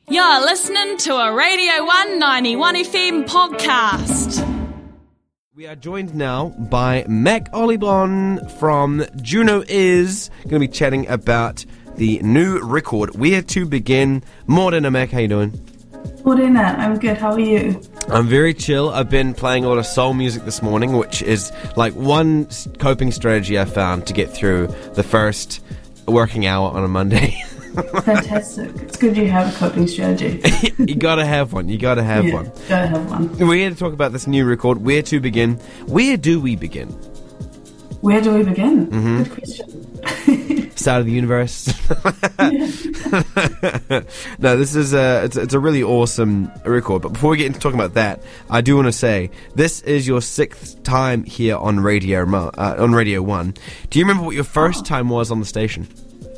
You're listening to a Radio 191 FM podcast. We are joined now by Mac Olibon from Juno Is. Going to be chatting about the new record, Where to Begin. Morena, Mac, how you doing? Morena, I'm good. How are you? I'm very chill. I've been playing a lot of soul music this morning, which is like one coping strategy I found to get through the first working hour on a Monday. Fantastic. It's good you have a coping strategy. You gotta have one. You gotta have one. Gotta have one. We're here to talk about this new record, Where to Begin. Where do we begin? Where do we begin? Mm-hmm. Good question. Start of the universe. No, this is it's a really awesome record. But before we get into talking about that, I do want to say this is your 6th time here on Radio 1. Do you remember what your first time was on the station?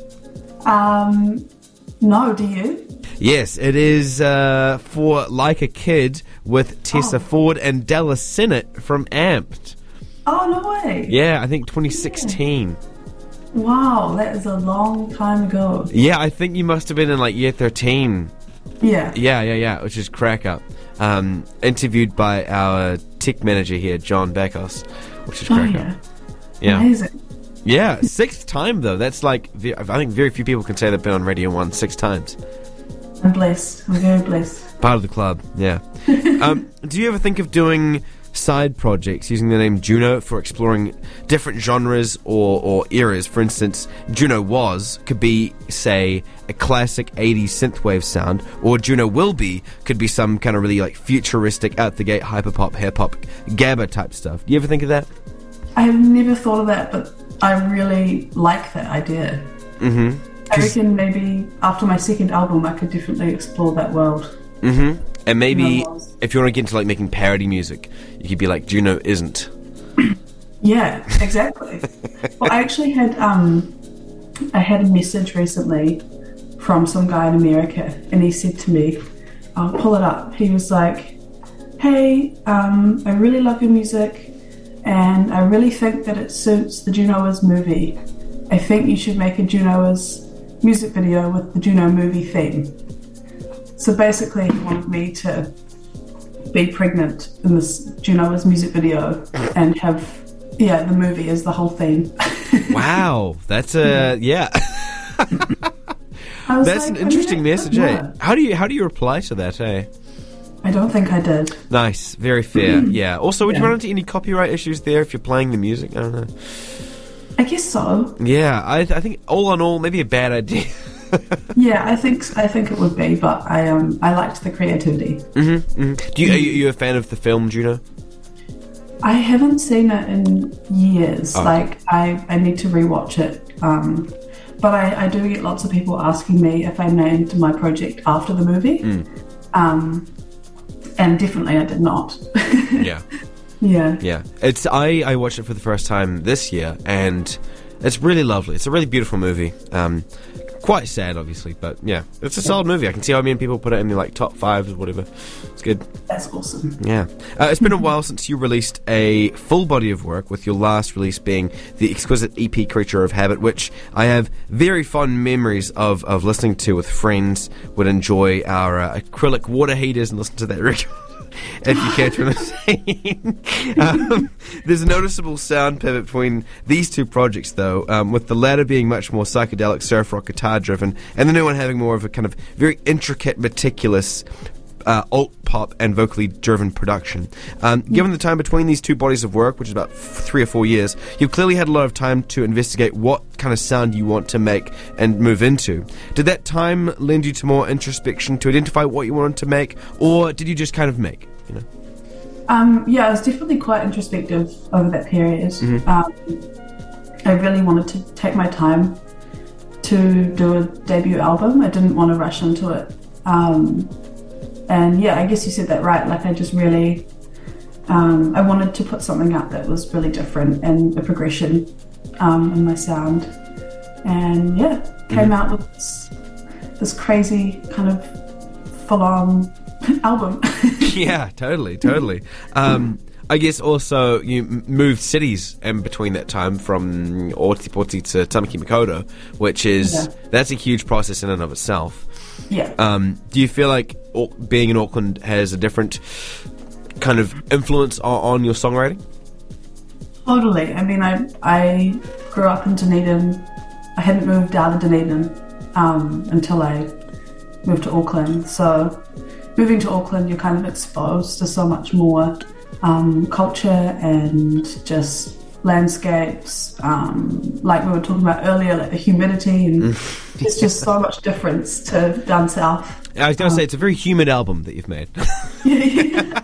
No, do you? Yes, it is for Like a Kid with Tessa Ford and Della Sinnott from Amped. Oh, no way. Yeah, I think 2016. Yeah. Wow, that is a long time ago. Yeah, I think you must have been in like year 13. Yeah. Yeah, which is crack up. Interviewed by our tech manager here, John Beckos, which is crack up. Yeah. Amazing. Yeah, 6th time though. That's like, I think very few people can say they've been on Radio 1 6 times. I'm blessed. I'm very blessed. Part of the club, yeah. Do you ever think of doing side projects using the name Juno for exploring different genres or eras? For instance, Juno could be, say, a classic 80s synthwave sound, or Juno could be some kind of really like futuristic, out-the-gate hyperpop, hip-hop, gabba type stuff. Do you ever think of that? I've never thought of that, but I really like that idea. Mm-hmm. I reckon maybe after my 2nd album I could definitely explore that world. Mm-hmm. And maybe if you want to get into like making parody music, you could be like, Juno isn't. Yeah, exactly. Well, I actually had I had a message recently from some guy in America, and he said to me, I'll pull it up. He was like, hey, I really love your music, and I really think that it suits the Juno Is movie. I think you should make a Juno Is music video with the Juno movie theme. So basically he wanted me to be pregnant in this Juno Is music video and have, the movie as the whole theme. Wow, that's yeah. That's an interesting message, eh? How do you reply to that, eh? I don't think I did. Nice, very fair. Yeah. Also, would you run into any copyright issues there if you're playing the music? I don't know. I guess so. Yeah, I think all in all, maybe a bad idea. Yeah, I think it would be, but I liked the creativity. Mm-hmm, mm-hmm. Are you a fan of the film Juno? I haven't seen it in years. Oh. Like I need to rewatch it. But I do get lots of people asking me if I named my project after the movie. And definitely I did not. Yeah. Yeah. I watched it for the first time this year, and it's really lovely. It's a really beautiful movie. Quite sad, obviously, but yeah, it's a solid movie. I can see how many people put it in the like top 5 or whatever. It's good. That's awesome. Yeah. It's been a while since you released a full body of work, with your last release being the exquisite EP Creature of Habit, which I have very fond memories of listening to with friends. Would enjoy our acrylic water heaters and listen to that record. If you catch what I'm saying. There's a noticeable sound pivot between these two projects, though, with the latter being much more psychedelic surf rock guitar driven, and the new one having more of a kind of very intricate, meticulous alt pop and vocally driven production. Given the time between these two bodies of work, which is about 3 or 4 years, you've clearly had a lot of time to investigate what kind of sound you want to make and move into. Did that time lend you to more introspection to identify what you wanted to make, or did you just kind of make, you know? Yeah, I was definitely quite introspective over that period. I really wanted to take my time to do a debut album. I didn't want to rush into it. And yeah, I guess you said that right. Like I just really, I wanted to put something out that was really different and a progression in my sound. And yeah, came out with this crazy kind of full-on album. Yeah, totally. I guess also you moved cities in between that time from Otipoti to Tamaki Makaurau, which is, that's a huge process in and of itself. Yeah. Do you feel like being in Auckland has a different kind of influence on your songwriting? Totally. I mean, I grew up in Dunedin. I hadn't moved out of Dunedin until I moved to Auckland. So moving to Auckland, you're kind of exposed to so much more culture and just landscapes, like we were talking about earlier, like the humidity, and it's just so much difference to down south. I was going to say, it's a very humid album that you've made. Yeah.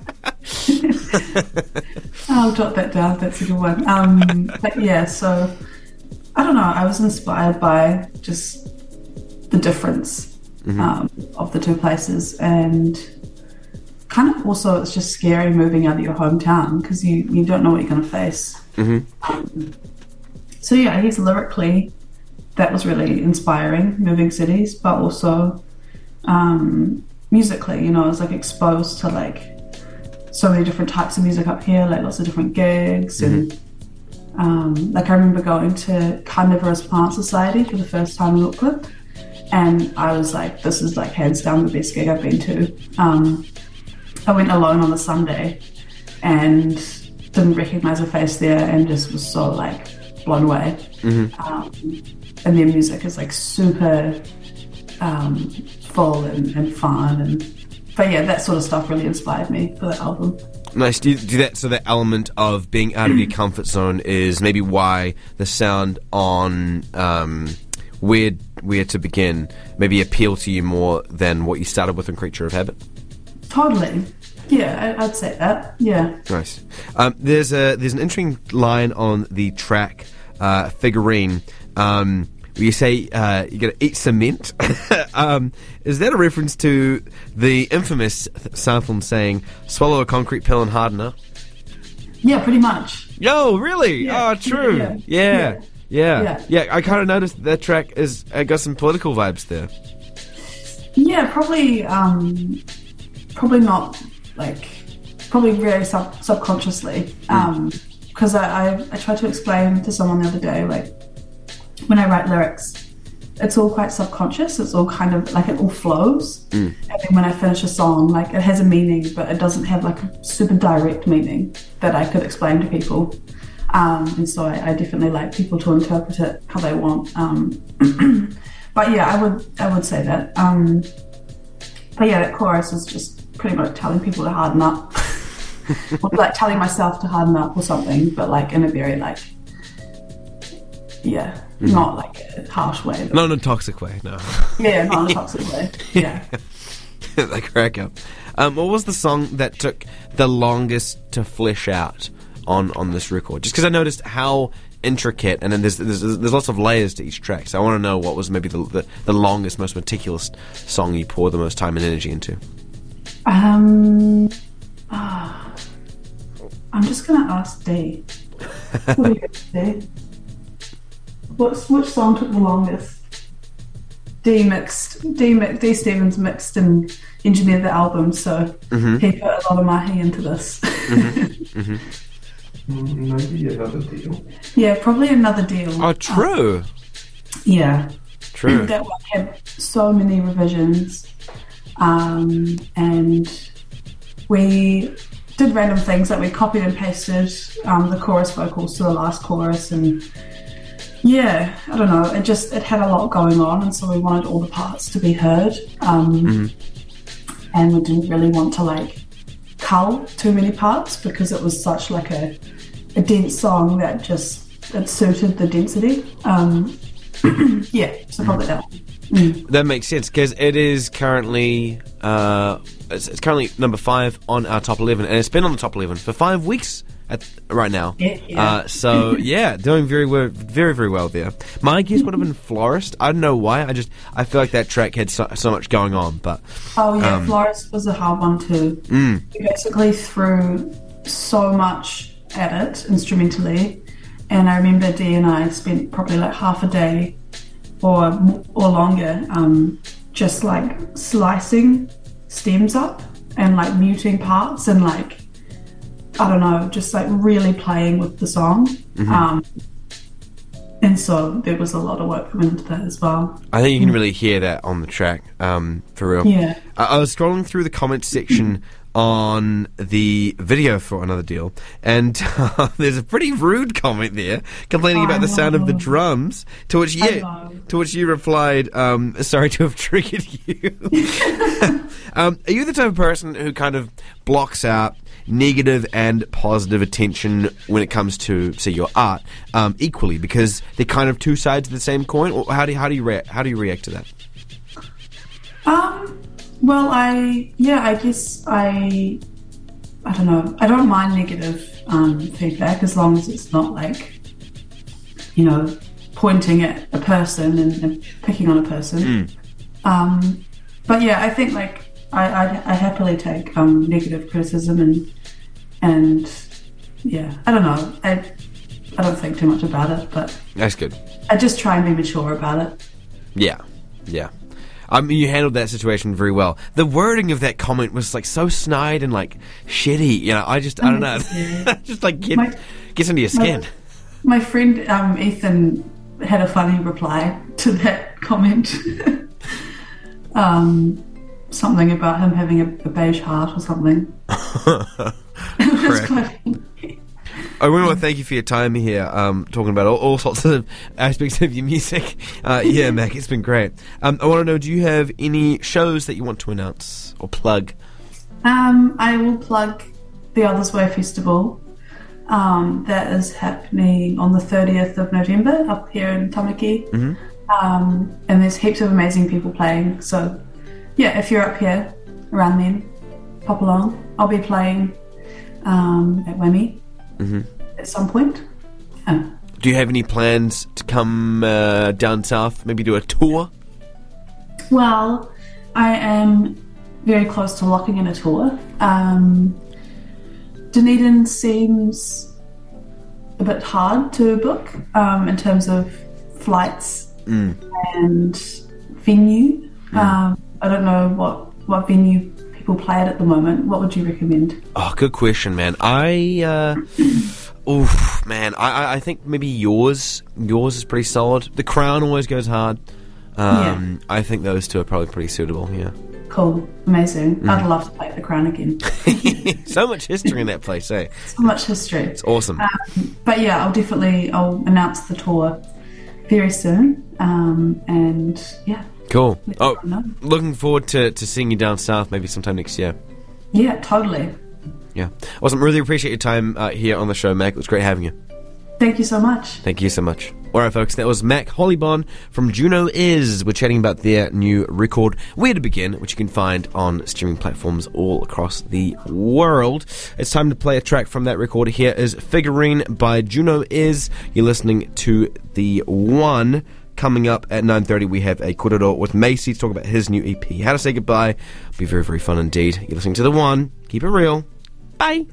I'll jot that down, that's a good one. But yeah, so I don't know, I was inspired by just the difference of the two places, and kind of also it's just scary moving out of your hometown because you don't know what you're going to face. So yeah, I guess lyrically that was really inspiring, moving cities, but also musically, you know, I was like exposed to like so many different types of music up here, like lots of different gigs, and like I remember going to Carnivorous Plant Society for the first time in Auckland, and I was like, this is like hands down the best gig I've been to. I went alone on a Sunday and didn't recognise a face there, and just was so like blown away. And their music is like super full and fun, but yeah, that sort of stuff really inspired me for that album. Nice. Do that, so that element of being out of your comfort zone is maybe why the sound on Where to Begin maybe appeal to you more than what you started with in Creature of Habit? Totally. Yeah, I'd say that. Yeah. Nice. There's an interesting line on the track Figurine where you say you got to eat cement. Is that a reference to the infamous sample saying "swallow a concrete pill and harden up"? Yeah, pretty much. Yo, really? Yeah. Oh, true. Yeah. I kind of noticed that track is got some political vibes there. Yeah, probably not. Like, probably very subconsciously, because I tried to explain to someone the other day, like, when I write lyrics, it's all quite subconscious, it's all kind of, like, it all flows, and then when I finish a song, like, it has a meaning, but it doesn't have, like, a super direct meaning that I could explain to people, and so I definitely like people to interpret it how they want, but yeah, I would say that, but yeah, that chorus is just pretty much telling people to harden up, or like telling myself to harden up or something, but like in a very like, not like a harsh way. Not in a toxic way, no. Yeah, not in a toxic way. Yeah. They crack up. What was the song that took the longest to flesh out on this record? Just because I noticed how intricate, and then there's lots of layers to each track, so I want to know what was maybe the longest, most meticulous song you poured the most time and energy into. I'm just gonna ask D. What do you think, D? Which song took the longest? D Stevens mixed and engineered the album, so he put a lot of mahi into this. Maybe Another Deal. Yeah, probably Another Deal. Oh, true. Yeah. True. That one had so many revisions. And we did random things, like we copied and pasted the chorus vocals to the last chorus, and yeah, I don't know, it had a lot going on, and so we wanted all the parts to be heard, and we didn't really want to like cull too many parts because it was such like a dense song that just it suited the density. So probably that one. That makes sense, because it is currently it's currently number 5 on our top 11, and it's been on the top 11 for 5 weeks right now. So yeah, doing very very well there. My guess would have been Florist. I don't know why. I feel like that track had so much going on, but Florist was a hard one too. We basically threw so much at it instrumentally, and I remember Dee and I spent probably like half a day or longer, just like slicing stems up and like muting parts and like, I don't know, just like really playing with the song. And And so there was a lot of work coming into that as well. I think you can really hear that on the track, for real. Yeah. I was scrolling through the comments section on the video for Another Deal, and there's a pretty rude comment there complaining about the sound of the drums, to which you replied, sorry to have triggered you. Are you the type of person who kind of blocks out negative and positive attention when it comes to, say, your art, equally, because they're kind of two sides of the same coin? Or how do you react to that? Well, I don't know. I don't mind negative feedback as long as it's not like, pointing at a person and picking on a person. But yeah, I think like I happily take negative criticism and yeah, I don't know. I don't think too much about it, but that's good. I just try and be mature about it. Yeah. You handled that situation very well. The wording of that comment was like so snide and like shitty. I don't know. Just like gets into your skin. My friend Ethan had a funny reply to that comment. Something about him having a beige heart or something. It was quite funny. I really want to thank you for your time here, talking about all sorts of aspects of your music. Yeah, Mac, it's been great. I want to know, do you have any shows that you want to announce or plug? I will plug the Others Way Festival. That is happening on the 30th of November up here in Tamaki. And there's heaps of amazing people playing. So, yeah, if you're up here around then, pop along. I'll be playing at Whammy. At some point. Do you have any plans to come down south, maybe do a tour? Well, I am very close to locking in a tour. Dunedin seems a bit hard to book in terms of flights and venue. I don't know what venue people play it at the moment. What would you recommend? Oh, good question, man. I think maybe yours is pretty solid. The Crown always goes hard. I think those two are probably pretty suitable. Yeah. Cool, amazing. I'd love to play at the Crown again. So much history in that place, eh? So much history. It's awesome. But yeah, I'll announce the tour very soon. And yeah. Cool. Oh, looking forward to seeing you down south maybe sometime next year. Yeah, totally. Yeah. Awesome. Really appreciate your time here on the show, Mac. It was great having you. Thank you so much. Thank you so much. All right, folks, that was Mac Hollybon from Juno Is. We're chatting about their new record, Where to Begin, which you can find on streaming platforms all across the world. It's time to play a track from that record. Here is Figurine by Juno Is. You're listening to The One. Coming up at 9:30, we have a korero with Macy to talk about his new EP. How to Say Goodbye. It'll be very, very fun indeed. You're listening to The One. Keep it real. Bye.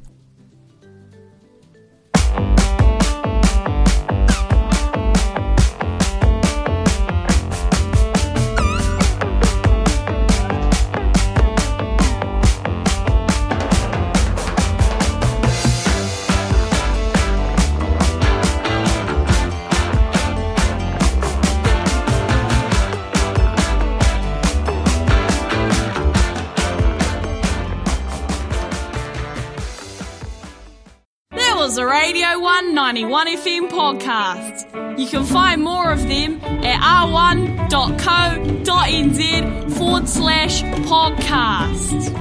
A Radio 1 91 FM podcast. You can find more of them at r1.co.nz/podcast.